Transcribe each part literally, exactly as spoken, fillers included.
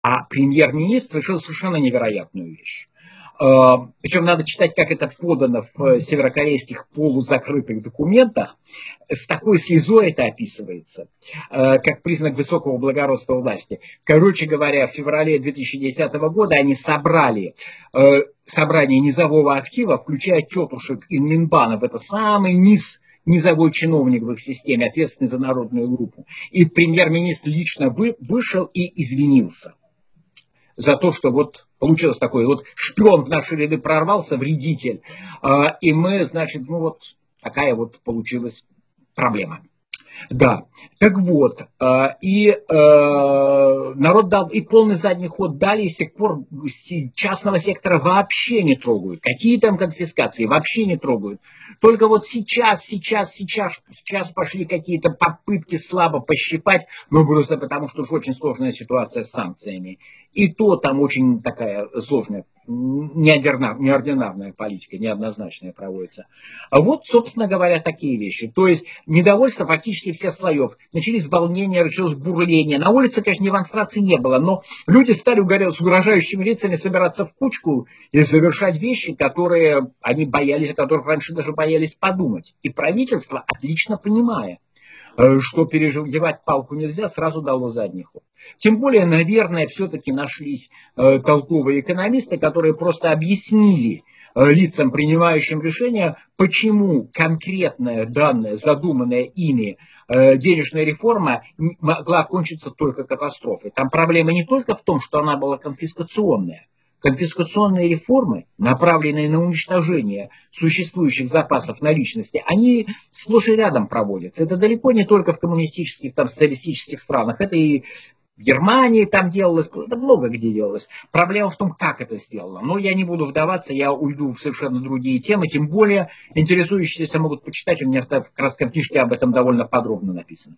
А премьер-министр решил совершенно невероятную вещь. Причем надо читать, как это подано в северокорейских полузакрытых документах. С такой слезой это описывается, как признак высокого благородства власти. Короче говоря, в феврале две тысячи десятого года они собрали собрание низового актива, включая тетушек и Минбанов. Это самый низ низовой чиновник в их системе, ответственный за народную группу. И премьер-министр лично вы, вышел и извинился за то, что вот получилось такое, вот шпион в наши ряды прорвался, вредитель, и мы, значит, ну вот такая вот получилась проблема. Да, так вот, и э, народ дал, и полный задний ход дали, и с тех пор частного сектора вообще не трогают. Какие там конфискации, вообще не трогают. Только вот сейчас, сейчас, сейчас, сейчас пошли какие-то попытки слабо пощипать, ну просто потому, что уж очень сложная ситуация с санкциями. И то там очень такая сложная, неординарная политика, неоднозначная проводится. А вот, собственно говоря, такие вещи. То есть недовольство фактически всех слоев. Начались волнения, началось бурление. На улице, конечно, демонстраций не было, но люди стали с угрожающими лицами собираться в кучку и совершать вещи, которые они боялись, о которых раньше даже боялись подумать. И правительство, отлично понимая, что переживать палку нельзя, сразу дало задний ход. Тем более, наверное, все-таки нашлись э, толковые экономисты, которые просто объяснили э, лицам, принимающим решения, почему конкретная данная, задуманная ими э, денежная реформа могла кончиться только катастрофой. Там проблема не только в том, что она была конфискационная. Конфискационные реформы, направленные на уничтожение существующих запасов наличности, они сплошь и рядом проводятся. Это далеко не только в коммунистических, там, социалистических странах. Это и в Германии там делалось, это много где делалось. Проблема в том, как это сделано. Но я не буду вдаваться, я уйду в совершенно другие темы. Тем более, интересующиеся могут почитать. У меня в кратком книжке об этом довольно подробно написано.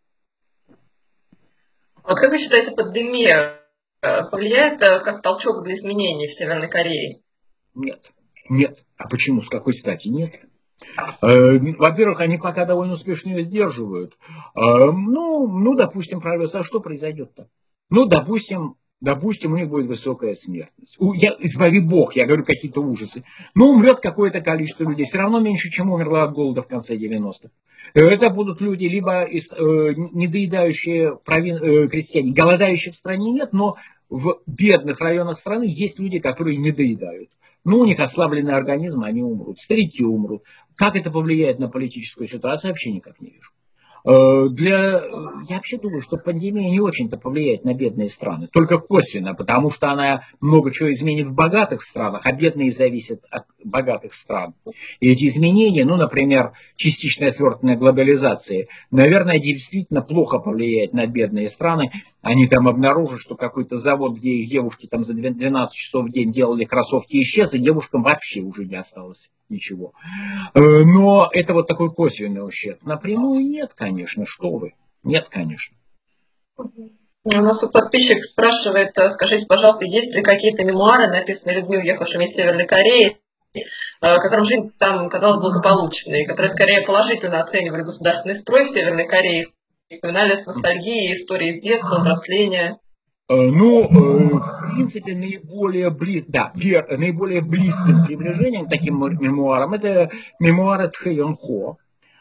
Вот как вы считаете, пандемия повлияет как толчок для изменений в Северной Корее? Нет. Нет. А почему? С какой стати? Нет. Во-первых, они пока довольно успешно ее сдерживают. Ну, ну, допустим, правильно, а что произойдет-то? Ну, допустим, допустим, у них будет высокая смертность. Я, избави бог, я говорю какие-то ужасы. Ну, умрет какое-то количество людей. Все равно меньше, чем умерло от голода в конце девяностых. Это будут люди, либо э, недоедающие провин, э, крестьяне, голодающие в стране нет, но в бедных районах страны есть люди, которые недоедают. Ну, у них ослабленный организм, они умрут. Старики умрут. Как это повлияет на политическую ситуацию, вообще никак не вижу. Для... Я вообще думаю, что пандемия не очень-то повлияет на бедные страны, только косвенно, потому что она много чего изменит в богатых странах, а бедные зависят от богатых стран. И эти изменения, ну, например, частичная свертывание глобализации, наверное, действительно плохо повлияет на бедные страны. Они там обнаружат, что какой-то завод, где их девушки там за двенадцать часов в день делали кроссовки, исчез, и девушкам вообще уже не осталось ничего. Но это вот такой косвенный ущерб. Напрямую нет, конечно, что вы. Нет, конечно. У нас тут подписчик спрашивает, скажите, пожалуйста, есть ли какие-то мемуары, написанные людьми, уехавшими из Северной Кореи, которым жизнь там казалась благополучной, которые скорее положительно оценивали государственный строй в Северной Корее, вспоминали с ностальгией истории с детства, взросления? Ну, в принципе, наиболее, бли... да, наиболее близким приближением к таким мемуарам это мемуары Тхэ Йон Хо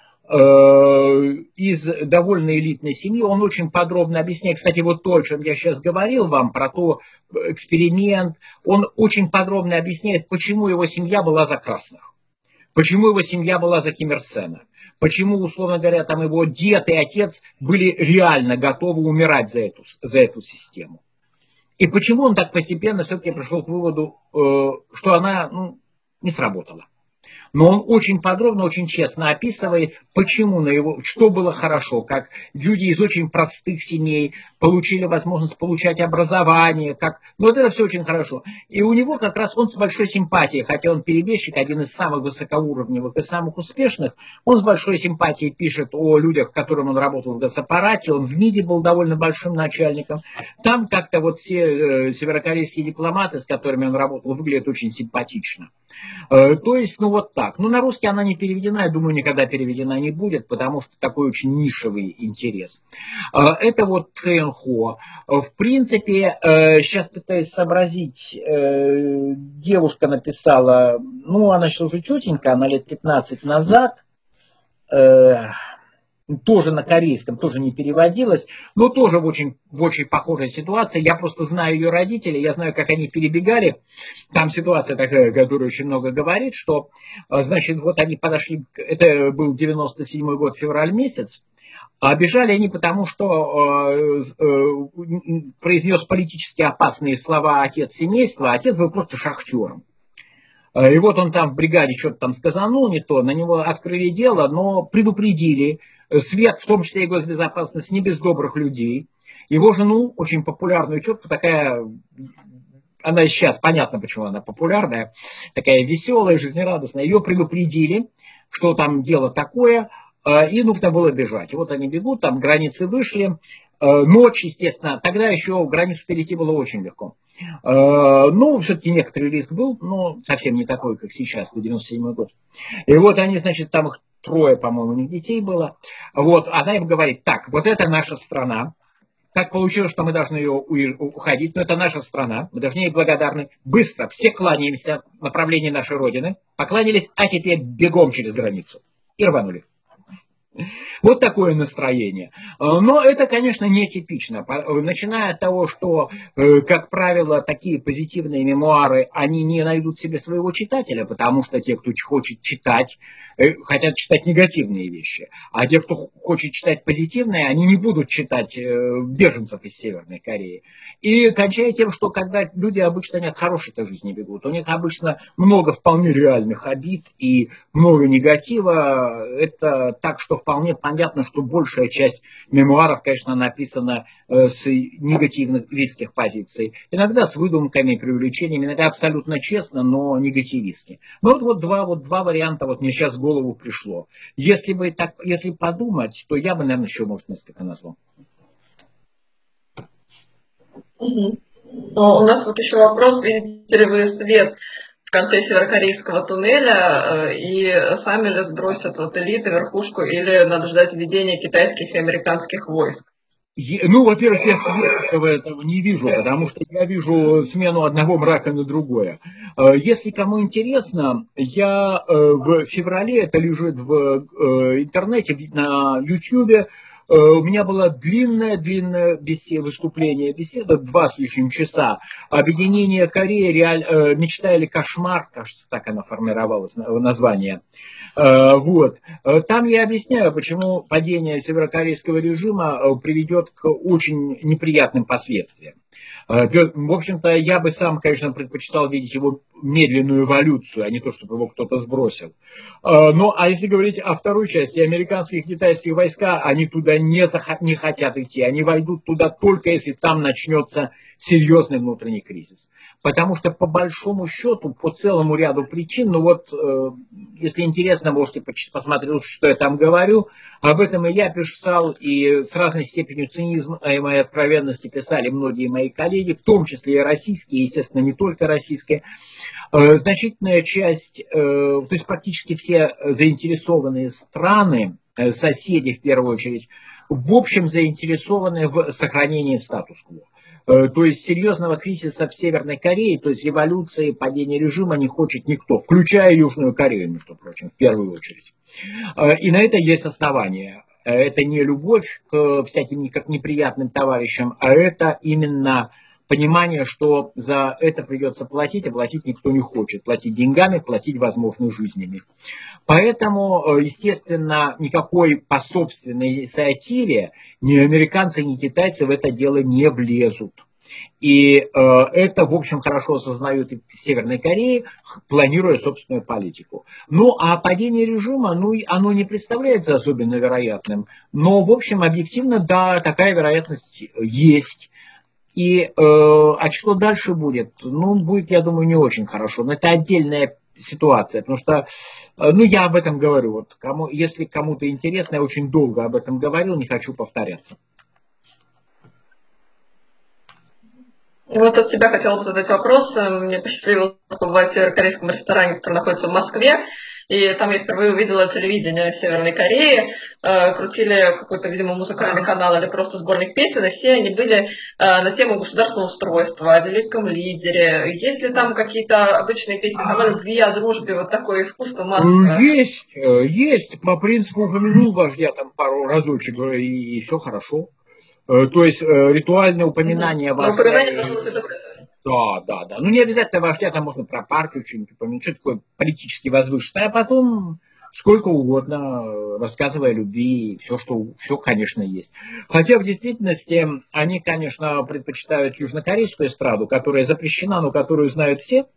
из довольно элитной семьи. Он очень подробно объясняет, кстати, вот то, о чем я сейчас говорил вам, про то эксперимент, он очень подробно объясняет, почему его семья была за красных, почему его семья была за Ким Ир Сена. Почему, условно говоря, там его дед и отец были реально готовы умирать за эту, за эту систему. И почему он так постепенно все-таки пришел к выводу, э, что она ну, не сработала. Но он очень подробно, очень честно описывает, почему на его, что было хорошо, как люди из очень простых семей получили возможность получать образование, как, ну вот это все очень хорошо. И у него как раз он с большой симпатией, хотя он перебежчик, один из самых высокоуровневых и самых успешных, он с большой симпатией пишет о людях, с которыми он работал в госаппарате, он в МИДе был довольно большим начальником. Там как-то вот все э, северокорейские дипломаты, с которыми он работал, выглядят очень симпатично. То есть, ну вот так. Ну, на русский она не переведена, я думаю, никогда переведена не будет, потому что такой очень нишевый интерес. Это вот Тхэнхо. В принципе, сейчас пытаюсь сообразить, девушка написала, ну, она сейчас уже тетенька, она лет пятнадцать назад, тоже на корейском, тоже не переводилось, но тоже в очень, в очень похожей ситуации. Я просто знаю ее родителей, я знаю, как они перебегали. Там ситуация такая, которая очень много говорит, что, значит, вот они подошли, это был девяносто седьмой год, февраль месяц, а бежали они потому, что э, э, произнес политически опасные слова отец семейства, а отец был просто шахтером. И вот он там в бригаде что-то там сказанул не то, на него открыли дело, но предупредили. Свет, в том числе и госбезопасность, не без добрых людей. Его жену, очень популярную тетку, такая, она и сейчас, понятно, почему она популярная, такая веселая, жизнерадостная, ее предупредили, что там дело такое, и нужно было бежать. И вот они бегут, там границы вышли, ночь, естественно, тогда еще границу перейти было очень легко. Ну, все-таки некоторый риск был, но совсем не такой, как сейчас, девяносто седьмой год. И вот они, значит, там их трое, по-моему, у них детей было. Вот, она им говорит, так, вот это наша страна. Так получилось, что мы должны ее уходить, но это наша страна, мы должны ей благодарны. Быстро, все кланяемся в направлении нашей Родины. Покланялись, а теперь бегом через границу. И рванули. Вот такое настроение. Но это, конечно, нетипично. Начиная от того, что, как правило, такие позитивные мемуары, они не найдут себе своего читателя, потому что те, кто хочет читать, хотят читать негативные вещи. А те, кто хочет читать позитивные, они не будут читать беженцев из Северной Кореи. И кончая тем, что когда люди обычно не от хорошей-то жизни бегут, у них обычно много вполне реальных обид и много негатива. Это так, что вполне понятно, что большая часть мемуаров, конечно, написана с негативных близких позиций. Иногда с выдумками, преувеличениями, иногда абсолютно честно, но негативистски. Ну вот, вот, два, вот два варианта вот мне сейчас в голову пришло. Если бы так, если подумать, то я бы, наверное, еще, может, несколько назвал. Угу. У нас вот еще вопрос, видите ли вы свет в конце северокорейского туннеля, и сами ли сбросят вот элиты, верхушку, или надо ждать введения китайских и американских войск? Ну, во-первых, я света этого не вижу, потому что я вижу смену одного мрака на другое. Если кому интересно, я в феврале, это лежит в интернете, на ютубе, у меня была длинная-длинная беседа, выступление, беседа, два с лишним часа. Объединение Кореи, реаль, мечта или кошмар, кажется, так она формировалась, название. Вот. Там я объясняю, почему падение северокорейского режима приведет к очень неприятным последствиям. В общем-то, я бы сам, конечно, предпочитал видеть его медленную эволюцию, а не то, чтобы его кто-то сбросил. Ну, а если говорить о второй части, американские и китайские войска, они туда не, зах- не хотят идти. Они войдут туда только, если там начнется серьезный внутренний кризис. Потому что, по большому счету, по целому ряду причин, ну вот, э, если интересно, можете посмотреть, что я там говорю. Об этом и я писал, и с разной степенью цинизма и моей откровенности писали многие мои коллеги, в том числе и российские, естественно, не только российские. Э, значительная часть, э, то есть практически все заинтересованные страны, э, соседи в первую очередь, в общем заинтересованы в сохранении статус-кво. То есть серьезного кризиса в Северной Корее, то есть революции, падения режима не хочет никто, включая Южную Корею, между прочим, в первую очередь. И на это есть основания. Это не любовь к всяким неприятным товарищам, а это именно понимание, что за это придется платить, а платить никто не хочет. Платить деньгами, платить, возможно, жизнями. Поэтому, естественно, никакой по собственной инициативе ни американцы, ни китайцы в это дело не влезут. И э, это, в общем, хорошо осознают и в Северной Корее, планируя собственную политику. Ну, а падение режима, ну, оно не представляется особенно вероятным. Но, в общем, объективно, да, такая вероятность есть. И, э, а что дальше будет? Ну, будет, я думаю, не очень хорошо. Но это отдельная ситуация, потому что, ну, я об этом говорю. Вот, кому, если кому-то интересно, я очень долго об этом говорил, не хочу повторяться. Вот от себя хотела бы задать вопрос. Мне посчастливилось побывать в северокорейском ресторане, который находится в Москве. И там я впервые увидела телевидение Северной Кореи. Крутили какой-то, видимо, музыкальный канал или просто сборник песен, и все они были на тему государственного устройства, о великом лидере. Есть ли там какие-то обычные песни там, о любви, о дружбе, вот такое искусство массовое? Есть, есть. По принципу упомянул вождя там пару разочек, и, и все хорошо. То есть ритуальное упоминание угу. вождя. Упоминание должно быть сказать. Да, да, да. Ну, не обязательно вождя, там можно про партию что-нибудь упомянуть, что такое политически возвышенное, а потом сколько угодно, рассказывая о любви, все, что, все, конечно, есть. Хотя в действительности они, конечно, предпочитают южнокорейскую эстраду, которая запрещена, но которую знают все.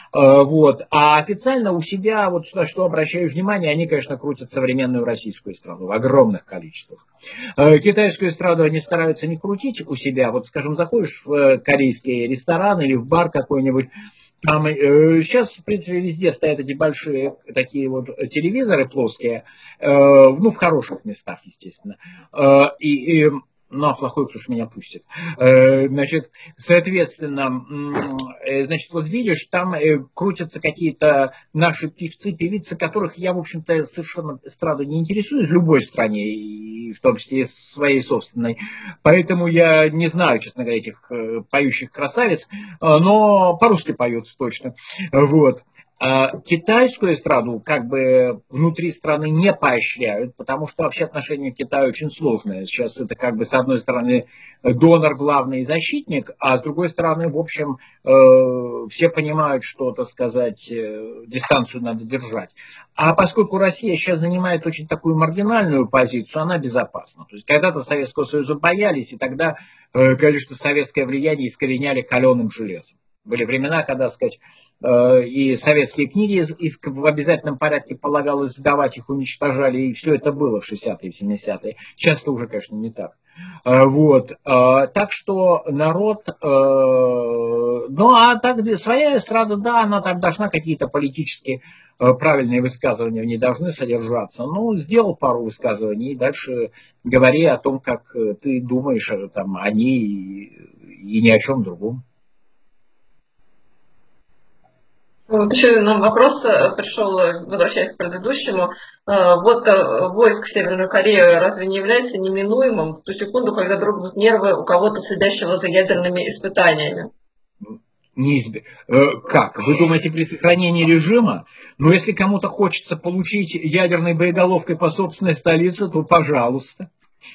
Вот. А официально у себя, вот на что обращаю внимание, они, конечно, крутят современную российскую эстраду в огромных количествах. Китайскую эстраду они стараются не крутить у себя. Вот, скажем, заходишь в корейский ресторан или в бар какой-нибудь, там, э, сейчас, в принципе, везде стоят эти большие такие вот телевизоры плоские, э, ну, в хороших местах, естественно. Э, и, и ну, а плохой, кто ж меня пустит. Значит, соответственно, значит, вот видишь, там крутятся какие-то наши певцы, певицы, которых я, в общем-то, совершенно эстрадой не интересуюсь в любой стране, и в том числе своей собственной. Поэтому я не знаю, честно говоря, этих поющих красавиц, но по-русски поют точно. Вот. А китайскую эстраду как бы внутри страны не поощряют, потому что вообще отношение к Китаю очень сложное. Сейчас это как бы с одной стороны донор главный защитник, а с другой стороны, в общем, э, все понимают, что, так сказать, э, дистанцию надо держать. А поскольку Россия сейчас занимает очень такую маргинальную позицию, она безопасна. То есть когда-то Советского Союза боялись, и тогда, э, конечно, советское влияние искореняли каленым железом. Были времена, когда, так сказать, и советские книги в обязательном порядке полагалось сдавать, их уничтожали, и все это было в шестидесятые и семидесятые. Часто уже, конечно, не так. Вот. Так что народ... Ну, а так своя эстрада, да, она так должна какие-то политически правильные высказывания в ней должны содержаться. Ну, сделал пару высказываний, и дальше говори о том, как ты думаешь там, о ней и, и ни о чем другом. Вот еще нам вопрос пришел, возвращаясь к предыдущему. Вот войск в Северную Корею разве не является неминуемым в ту секунду, когда дрогнут нервы у кого-то, следящего за ядерными испытаниями? Неизб... Как? Вы думаете, при сохранении режима? Но если кому-то хочется получить ядерной боеголовкой по собственной столице, то пожалуйста.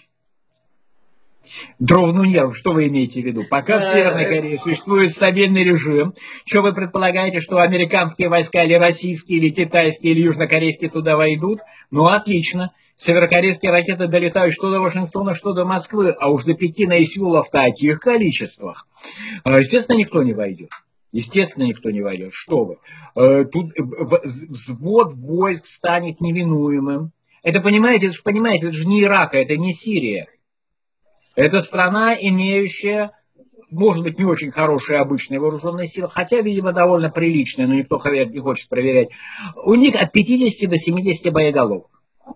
Дровну нерв, что вы имеете в виду? Пока в Северной Корее существует стабильный режим, что вы предполагаете, что американские войска или российские, или китайские, или южнокорейские туда войдут? Ну, отлично. Северокорейские ракеты долетают что до Вашингтона, что до Москвы, а уж до Пекина и Сеула в таких количествах. Естественно, никто не войдет. Естественно, никто не войдет. Что вы? Тут взвод войск станет невинуемым. Это, понимаете, это же, понимаете, это же не Ирак, это не Сирия. Это страна, имеющая, может быть, не очень хорошие обычные вооруженные силы, хотя, видимо, довольно приличные, но никто не хочет проверять. У них от пятидесяти до семидесяти боеголовок.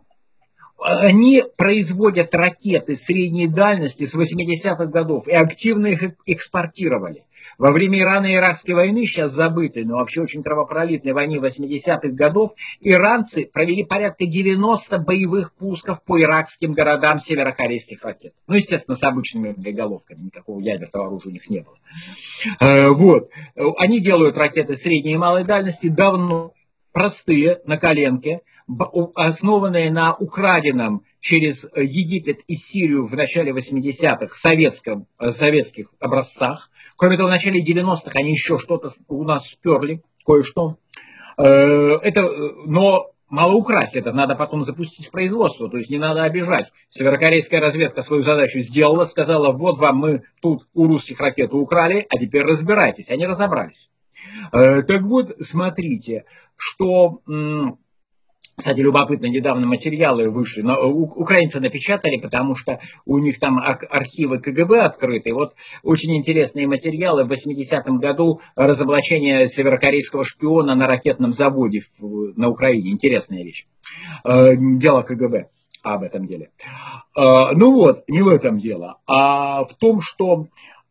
Они производят ракеты средней дальности с восьмидесятых годов и активно их экспортировали. Во время Ирано-Иракской войны, сейчас забытой, но вообще очень кровопролитной войны восьмидесятых годов, иранцы провели порядка девяноста боевых пусков по иракским городам северокорейских ракет. Ну, естественно, с обычными боеголовками, никакого ядерного оружия у них не было. Вот. Они делают ракеты средней и малой дальности давно, простые, на коленке, основанные на украденном через Египет и Сирию в начале восьмидесятых советском, советских образцах. Кроме того, в начале девяностых они еще что-то у нас сперли, кое-что. Это, но мало украсть, это надо потом запустить в производство, то есть не надо обижать. Северокорейская разведка свою задачу сделала, сказала, вот вам мы тут у русских ракету украли, а теперь разбирайтесь. Они разобрались. Так вот, смотрите, что... Кстати, любопытно, недавно материалы вышли, но украинцы напечатали, потому что у них там архивы КГБ открыты. Вот очень интересные материалы. В восьмидесятом году разоблачение северокорейского шпиона на ракетном заводе на Украине. Интересная вещь. Дело КГБ об этом деле. Ну вот, не в этом дело, а в том, что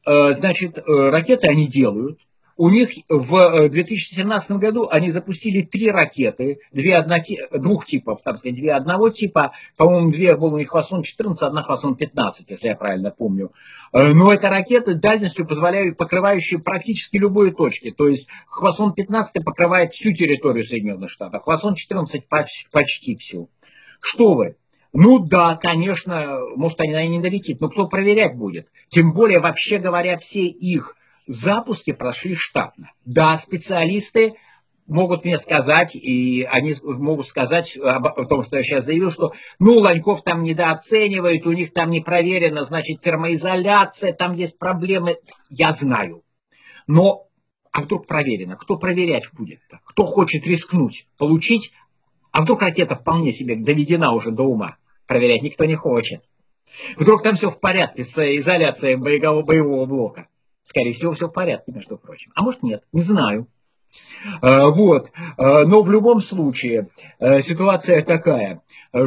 значит, ракеты они делают. У них в две тысячи семнадцатом году они запустили три ракеты, две одноти, двух типов, так сказать, две одного типа, по-моему, две было у них Хвасон четырнадцать, одна Хвасон пятнадцать, если я правильно помню. Но это ракеты дальностью, позволяют, покрывающие практически любые точки. То есть Хвасон пятнадцать покрывает всю территорию Соединенных Штатов, Хвасон четырнадцать почти всю. Что вы? Ну да, конечно, может они на ней не долетит, но кто проверять будет? Тем более, вообще говоря, все их запуски прошли штатно. Да, специалисты могут мне сказать, и они могут сказать о том, что я сейчас заявил, что ну, Ланьков там недооценивает, у них там не проверено, значит, термоизоляция, там есть проблемы. Я знаю. Но, а вдруг проверено? Кто проверять будет-то? Кто хочет рискнуть, получить? А вдруг ракета вполне себе доведена уже до ума? Проверять никто не хочет. Вдруг там все в порядке с изоляцией боевого, боевого блока? Скорее всего, все в порядке, между прочим. А может нет, не знаю. Вот. Но в любом случае ситуация такая,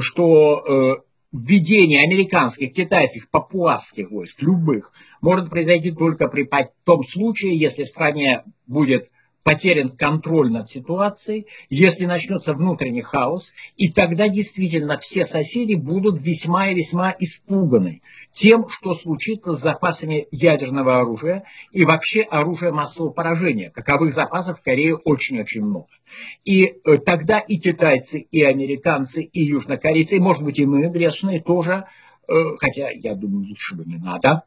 что введение американских, китайских, папуасских войск, любых, может произойти только при том случае, если в стране будет потерян контроль над ситуацией, если начнется внутренний хаос, и тогда действительно все соседи будут весьма и весьма испуганы тем, что случится с запасами ядерного оружия и вообще оружия массового поражения. Каковых запасов в Корее очень-очень много. И э, тогда и китайцы, и американцы, и южнокорейцы, и, может быть, и мы, грешные, тоже, э, хотя, я думаю, лучше бы не надо,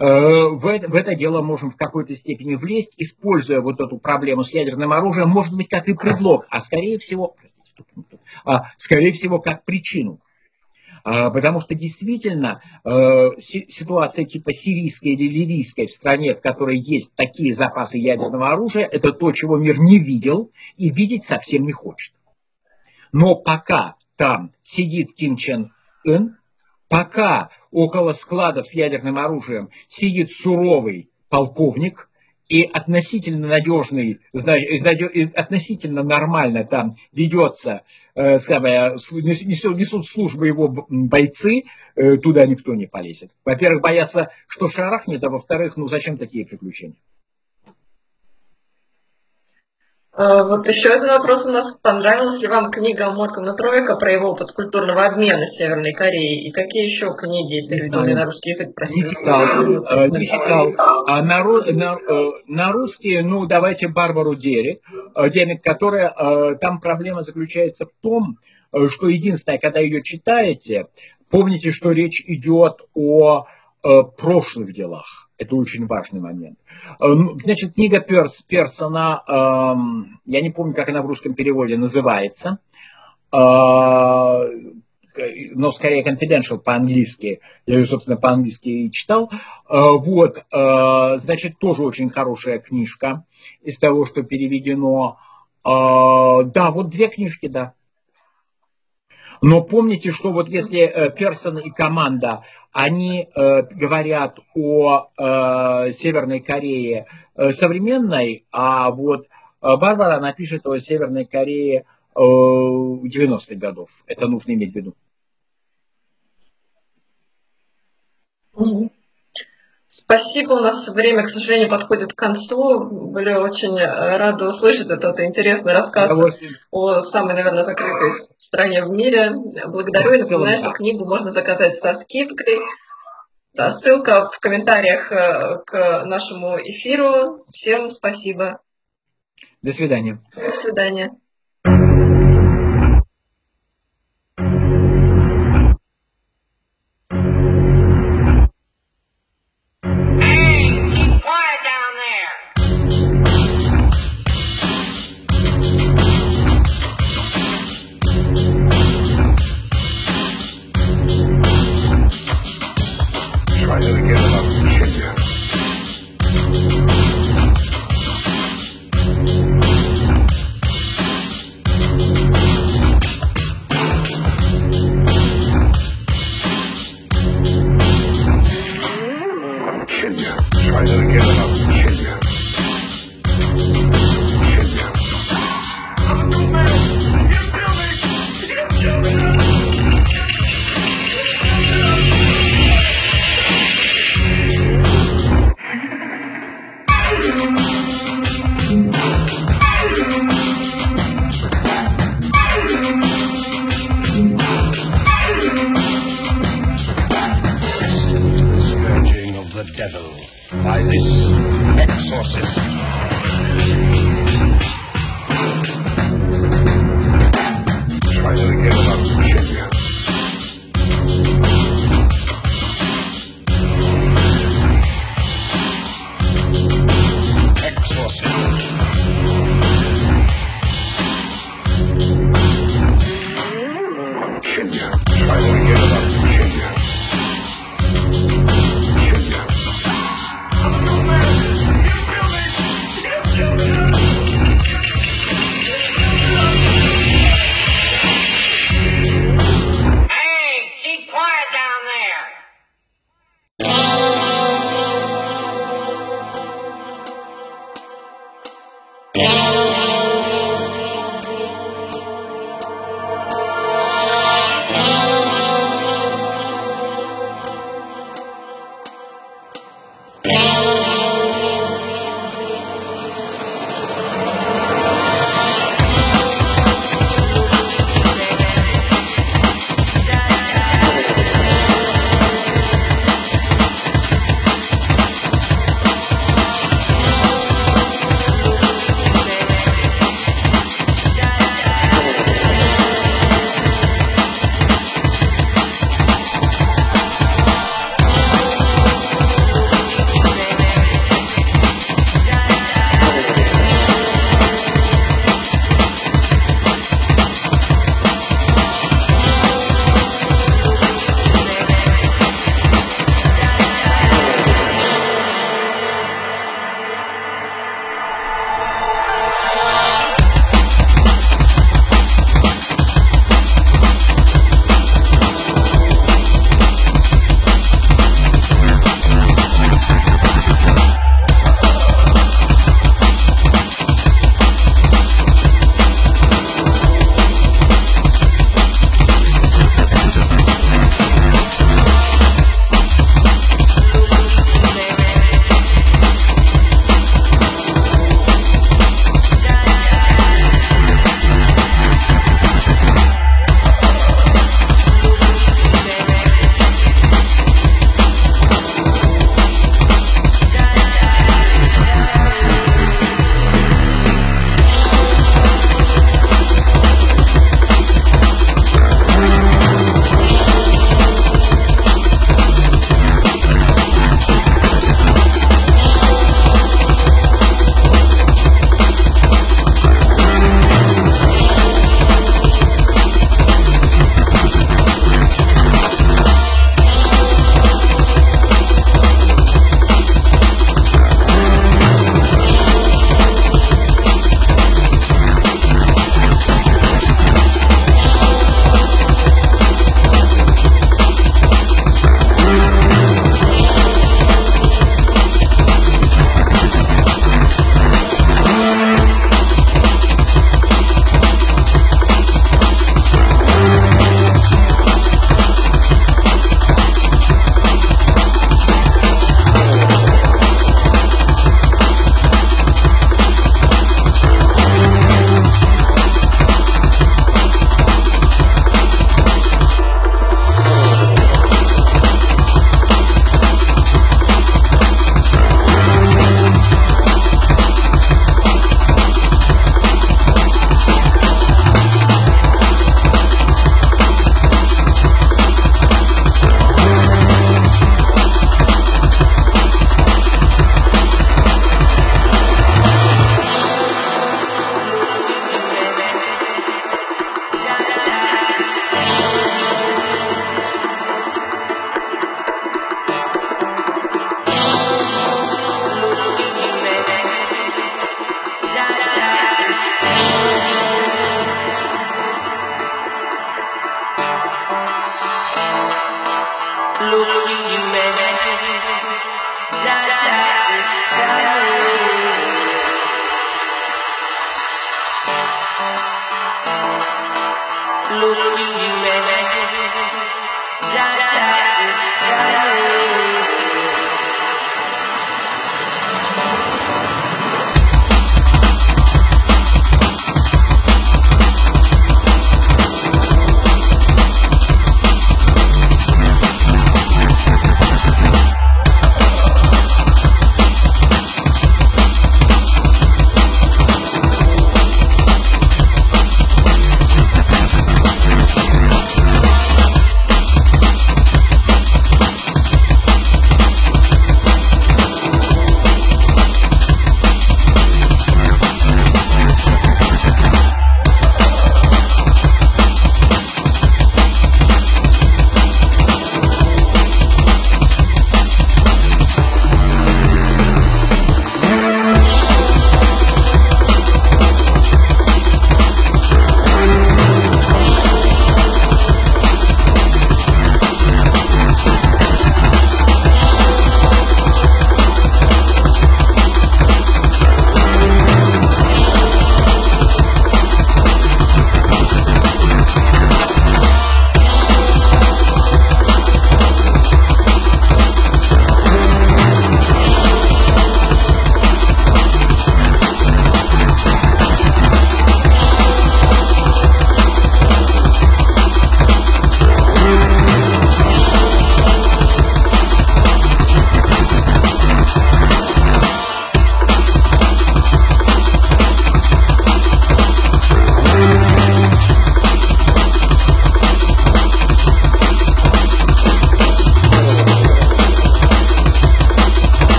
В это, в это дело можем в какой-то степени влезть, используя вот эту проблему с ядерным оружием, может быть, как и предлог, а скорее всего, простите, а, скорее всего, как причину. А, потому что действительно а, ситуация типа сирийской или ливийской в стране, в которой есть такие запасы ядерного оружия, это то, чего мир не видел и видеть совсем не хочет. Но пока там сидит Ким Чен Ын, пока около складов с ядерным оружием сидит суровый полковник и относительно надежный, относительно нормально там ведется, несут службу его бойцы, туда никто не полезет. Во-первых, боятся, что шарахнет, а во-вторых, ну зачем такие приключения? Вот еще один вопрос у нас. Понравилась ли вам книга Моргана Троека про его опыт культурного обмена с Северной Кореей? И какие еще книги переведены на русский язык? Не читал. Не читал. А на, на, на русский, ну, давайте Барбару Дерек, Демик, которая, там проблема заключается в том, что единственное, когда ее читаете, помните, что речь идет о прошлых делах. Это очень важный момент. Значит, книга Перс, Персона, эм, я не помню, как она в русском переводе называется, э, но скорее Confidential по-английски. Я ее, собственно, по-английски и читал. Э, вот, э, значит, тоже очень хорошая книжка из того, что переведено. Э, да, вот две книжки, да. Но помните, что вот если э, Персон и команда, они э, говорят о э, Северной Корее э, современной, а вот э, Барбара напишет о Северной Корее э, девяностых годов. Это нужно иметь в виду. Спасибо, у нас время, к сожалению, подходит к концу. Были очень рады услышать этот интересный рассказ о самой, наверное, закрытой стране в мире. Благодарю и напоминаю, что книгу можно заказать со скидкой. Да, ссылка в комментариях к нашему эфиру. Всем спасибо. До свидания. До свидания. devil by this exorcist. Try to get about Virginia. Exorcist. Virginia. Try to get about Virginia. Yeah.